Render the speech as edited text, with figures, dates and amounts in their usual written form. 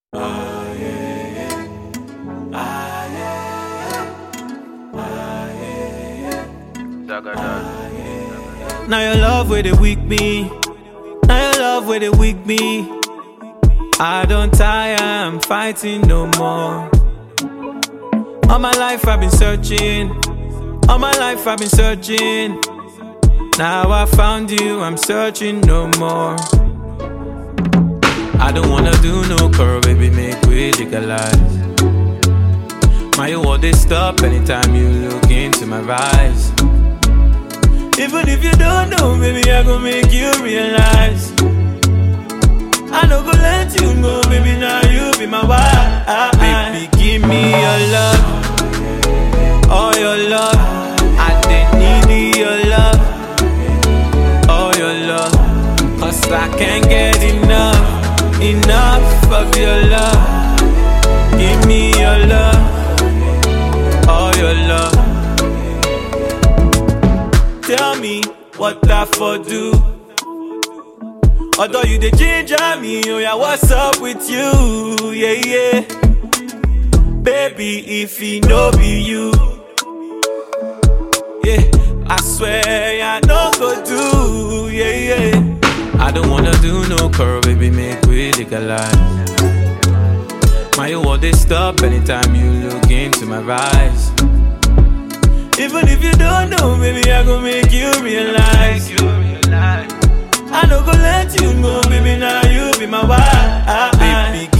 Now your love where they weak me. Now your love where they weak me. I don't tire, I'm fighting no more. All my life I've been searching. All my life I've been searching. Now I found you, I'm searching no more. I don't wanna do no curl, baby, make we legalize. My world they stop anytime you look into my eyes. Even if you don't know, baby, I gon' make you realize. I don't go let you go, baby, now you be my wife. Baby, give me your love, all your love. I didn't need your love, all your love. Cause I can't get enough of your love. Give me your love, all your love. Tell me what I for do. Although you the ginger me, oh yeah, what's up with you? Yeah, yeah. Baby, if he no be you, yeah, I swear I no go do, yeah, yeah. I don't wanna do no curl, baby, make we legalize. My world they stop anytime you look into my eyes. Even if you don't know, baby, I gon' make you realize. I don't go let you go, baby, now you be my wife. Baby,